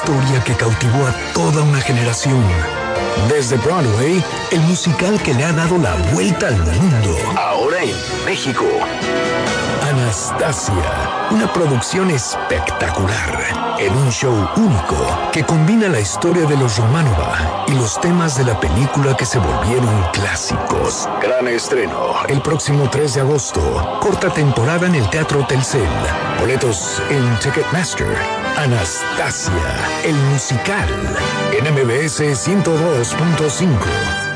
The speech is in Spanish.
historia que cautivó a toda una generación. Desde Broadway, el musical que le ha dado la vuelta al mundo. Ahora en México. Anastasia, una producción espectacular, en un show único que combina la historia de los Románova y los temas de la película que se volvieron clásicos. Gran estreno, el próximo 3 de agosto, corta temporada en el Teatro Telcel. Boletos en Ticketmaster. Anastasia, el musical, en MBS 102.5.